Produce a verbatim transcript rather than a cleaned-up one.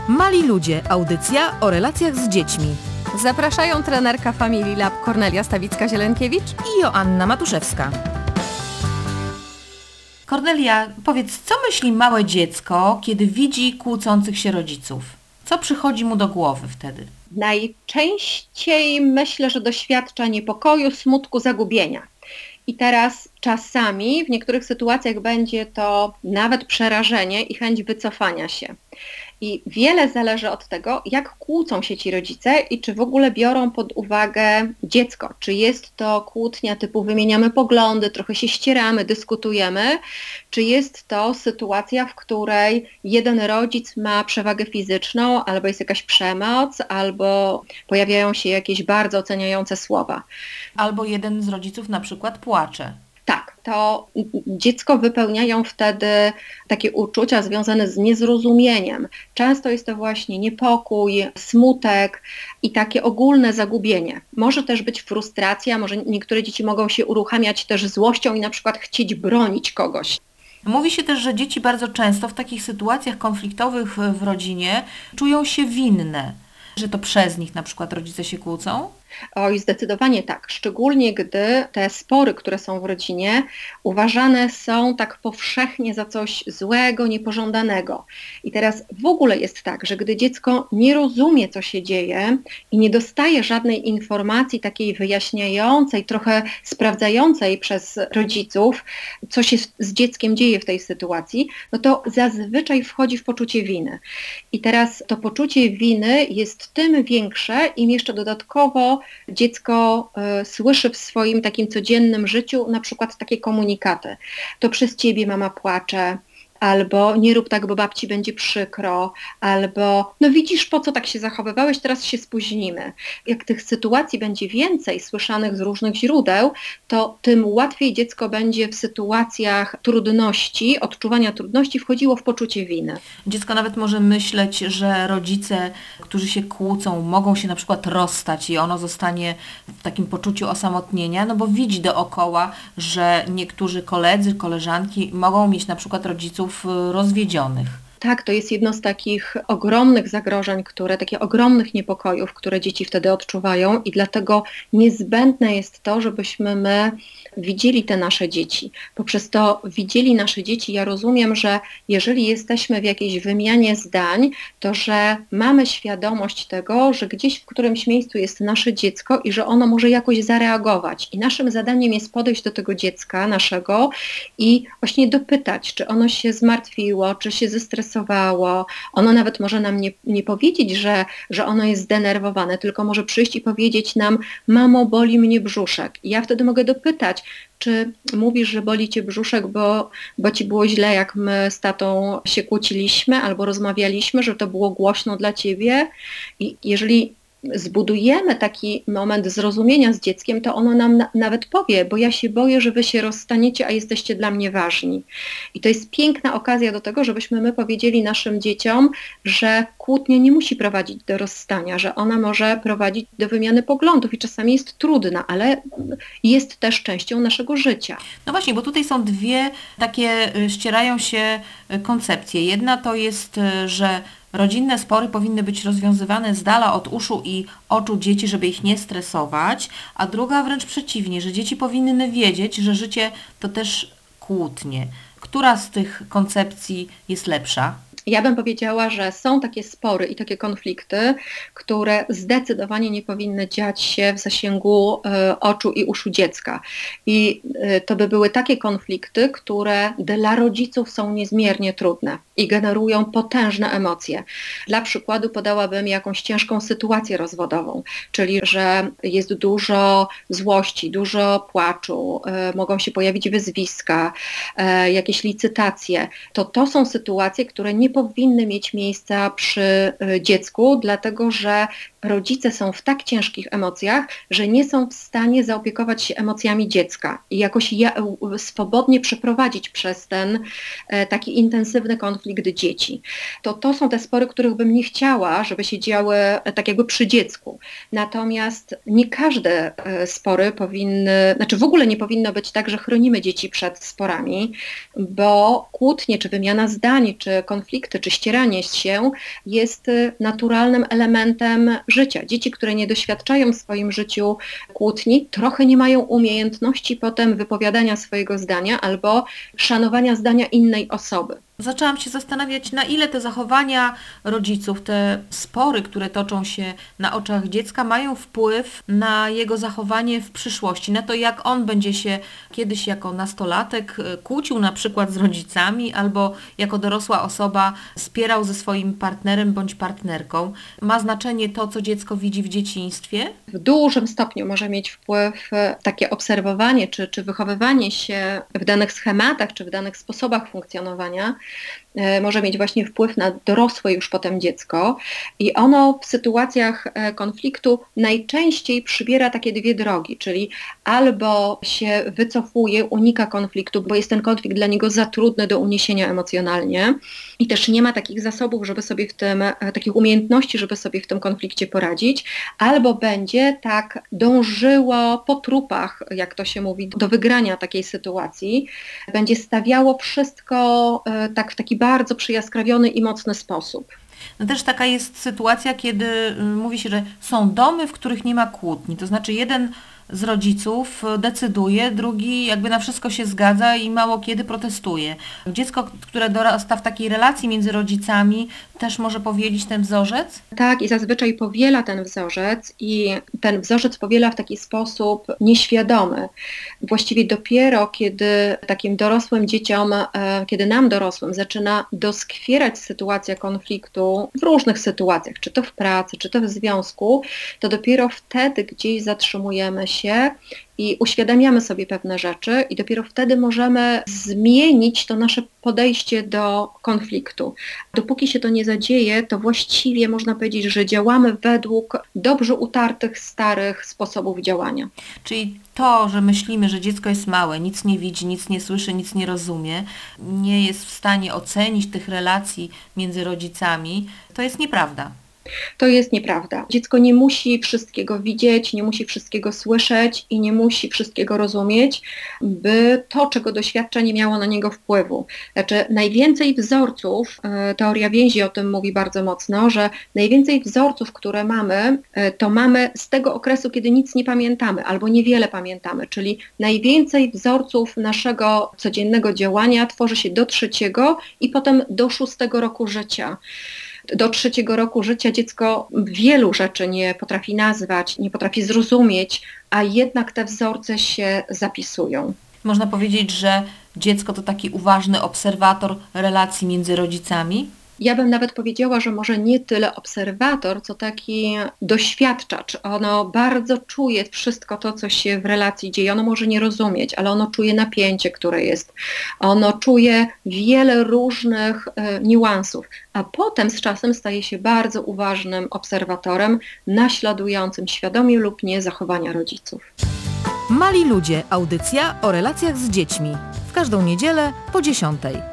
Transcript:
Mali ludzie, audycja o relacjach z dziećmi. Zapraszają trenerka Family Lab Kornelia Stawicka-Zielenikiewicz I Joanna Matuszewska. Kornelia, powiedz, co myśli małe dziecko, kiedy widzi kłócących się rodziców? Co przychodzi mu do głowy wtedy? Najczęściej myślę, że doświadcza niepokoju, smutku, zagubienia. I teraz czasami w niektórych sytuacjach będzie to nawet przerażenie i chęć wycofania się. I wiele zależy od tego, jak kłócą się ci rodzice i czy w ogóle biorą pod uwagę dziecko. Czy jest to kłótnia typu wymieniamy poglądy, trochę się ścieramy, dyskutujemy, czy jest to sytuacja, w której jeden rodzic ma przewagę fizyczną, albo jest jakaś przemoc, albo pojawiają się jakieś bardzo oceniające słowa. Albo jeden z rodziców na przykład płacze. Tak, to dziecko wypełniają wtedy takie uczucia związane z niezrozumieniem. Często jest to właśnie niepokój, smutek i takie ogólne zagubienie. Może też być frustracja, może niektóre dzieci mogą się uruchamiać też złością i na przykład chcieć bronić kogoś. Mówi się też, że dzieci bardzo często w takich sytuacjach konfliktowych w rodzinie czują się winne, że to przez nich na przykład rodzice się kłócą. Oj, zdecydowanie tak. Szczególnie gdy te spory, które są w rodzinie, uważane są tak powszechnie za coś złego, niepożądanego. I teraz w ogóle jest tak, że gdy dziecko nie rozumie, co się dzieje i nie dostaje żadnej informacji takiej wyjaśniającej, trochę sprawdzającej przez rodziców, co się z dzieckiem dzieje w tej sytuacji, no to zazwyczaj wchodzi w poczucie winy. I teraz to poczucie winy jest tym większe, im jeszcze dodatkowo dziecko y, słyszy w swoim takim codziennym życiu na przykład takie komunikaty. To przez ciebie mama płacze, albo nie rób tak, bo babci będzie przykro, albo no widzisz, po co tak się zachowywałeś, teraz się spóźnimy. Jak tych sytuacji będzie więcej słyszanych z różnych źródeł, to tym łatwiej dziecko będzie w sytuacjach trudności, odczuwania trudności wchodziło w poczucie winy. Dziecko nawet może myśleć, że rodzice, którzy się kłócą, mogą się na przykład rozstać i ono zostanie w takim poczuciu osamotnienia, no bo widzi dookoła, że niektórzy koledzy, koleżanki mogą mieć na przykład rodziców rozwiedzionych. Tak, to jest jedno z takich ogromnych zagrożeń, które, takich ogromnych niepokojów, które dzieci wtedy odczuwają i dlatego niezbędne jest to, żebyśmy my widzieli te nasze dzieci. Poprzez to widzieli nasze dzieci, ja rozumiem, że jeżeli jesteśmy w jakiejś wymianie zdań, to że mamy świadomość tego, że gdzieś w którymś miejscu jest nasze dziecko i że ono może jakoś zareagować. I naszym zadaniem jest podejść do tego dziecka naszego i właśnie dopytać, czy ono się zmartwiło, czy się zestresowało. Ono nawet może nam nie, nie powiedzieć, że, że ono jest zdenerwowane, tylko może przyjść i powiedzieć nam: mamo, boli mnie brzuszek. I ja wtedy mogę dopytać, czy mówisz, że boli cię brzuszek, bo, bo ci było źle, jak my z tatą się kłóciliśmy albo rozmawialiśmy, że to było głośno dla ciebie. I jeżeli zbudujemy taki moment zrozumienia z dzieckiem, to ono nam na, nawet powie, bo ja się boję, że wy się rozstaniecie, a jesteście dla mnie ważni. I to jest piękna okazja do tego, żebyśmy my powiedzieli naszym dzieciom, że kłótnia nie musi prowadzić do rozstania, że ona może prowadzić do wymiany poglądów i czasami jest trudna, ale jest też częścią naszego życia. No właśnie, bo tutaj są dwie takie, ścierają się koncepcje. Jedna to jest, że rodzinne spory powinny być rozwiązywane z dala od uszu i oczu dzieci, żeby ich nie stresować, a druga wręcz przeciwnie, że dzieci powinny wiedzieć, że życie to też kłótnie. Która z tych koncepcji jest lepsza? Ja bym powiedziała, że są takie spory i takie konflikty, które zdecydowanie nie powinny dziać się w zasięgu y, oczu i uszu dziecka. I y, to by były takie konflikty, które dla rodziców są niezmiernie trudne i generują potężne emocje. Dla przykładu podałabym jakąś ciężką sytuację rozwodową, czyli że jest dużo złości, dużo płaczu, y, mogą się pojawić wyzwiska, y, jakieś licytacje. To to są sytuacje, które nie powinny mieć miejsca przy dziecku, dlatego że rodzice są w tak ciężkich emocjach, że nie są w stanie zaopiekować się emocjami dziecka i jakoś ja, swobodnie przeprowadzić przez ten e, taki intensywny konflikt dzieci. To to są te spory, których bym nie chciała, żeby się działy e, tak jakby przy dziecku. Natomiast nie każde e, spory powinny, znaczy w ogóle nie powinno być tak, że chronimy dzieci przed sporami, bo kłótnie, czy wymiana zdań, czy konflikty, czy ścieranie się jest naturalnym elementem życia. Dzieci, które nie doświadczają w swoim życiu kłótni, trochę nie mają umiejętności potem wypowiadania swojego zdania albo szanowania zdania innej osoby. Zaczęłam się zastanawiać, na ile te zachowania rodziców, te spory, które toczą się na oczach dziecka, mają wpływ na jego zachowanie w przyszłości, na to, jak on będzie się kiedyś jako nastolatek kłócił na przykład z rodzicami albo jako dorosła osoba spierał ze swoim partnerem bądź partnerką. Ma znaczenie to, co dziecko widzi w dzieciństwie? W dużym stopniu może mieć wpływ takie obserwowanie czy, czy wychowywanie się w danych schematach czy w danych sposobach funkcjonowania, może mieć właśnie wpływ na dorosłe już potem dziecko i ono w sytuacjach konfliktu najczęściej przybiera takie dwie drogi, czyli albo się wycofuje, unika konfliktu, bo jest ten konflikt dla niego za trudny do uniesienia emocjonalnie i też nie ma takich zasobów, żeby sobie w tym, takich umiejętności, żeby sobie w tym konflikcie poradzić, albo będzie tak dążyło po trupach, jak to się mówi, do wygrania takiej sytuacji, będzie stawiało wszystko tak w taki bardzo przyjaskrawiony i mocny sposób. No też taka jest sytuacja, kiedy mówi się, że są domy, w których nie ma kłótni. To znaczy jeden z rodziców decyduje, drugi jakby na wszystko się zgadza i mało kiedy protestuje. Dziecko, które dorasta w takiej relacji między rodzicami, też może powielić ten wzorzec? Tak, i zazwyczaj powiela ten wzorzec i ten wzorzec powiela w taki sposób nieświadomy. Właściwie dopiero kiedy takim dorosłym dzieciom, kiedy nam dorosłym zaczyna doskwierać sytuacja konfliktu w różnych sytuacjach, czy to w pracy, czy to w związku, to dopiero wtedy gdzieś zatrzymujemy się i uświadamiamy sobie pewne rzeczy i dopiero wtedy możemy zmienić to nasze podejście do konfliktu. Dopóki się to nie zadzieje, to właściwie można powiedzieć, że działamy według dobrze utartych, starych sposobów działania. Czyli to, że myślimy, że dziecko jest małe, nic nie widzi, nic nie słyszy, nic nie rozumie, nie jest w stanie ocenić tych relacji między rodzicami, to jest nieprawda. To jest nieprawda. Dziecko nie musi wszystkiego widzieć, nie musi wszystkiego słyszeć i nie musi wszystkiego rozumieć, by to, czego doświadcza, nie miało na niego wpływu. Znaczy najwięcej wzorców, teoria więzi o tym mówi bardzo mocno, że najwięcej wzorców, które mamy, to mamy z tego okresu, kiedy nic nie pamiętamy albo niewiele pamiętamy, czyli najwięcej wzorców naszego codziennego działania tworzy się do trzeciego i potem do szóstego roku życia. Do trzeciego roku życia dziecko wielu rzeczy nie potrafi nazwać, nie potrafi zrozumieć, a jednak te wzorce się zapisują. Można powiedzieć, że dziecko to taki uważny obserwator relacji między rodzicami? Ja bym nawet powiedziała, że może nie tyle obserwator, co taki doświadczacz. Ono bardzo czuje wszystko to, co się w relacji dzieje. Ono może nie rozumieć, ale ono czuje napięcie, które jest. Ono czuje wiele różnych e, niuansów, a potem z czasem staje się bardzo uważnym obserwatorem, naśladującym świadomie lub nie zachowania rodziców. Mali ludzie, audycja o relacjach z dziećmi. W każdą niedzielę po dziesiątej.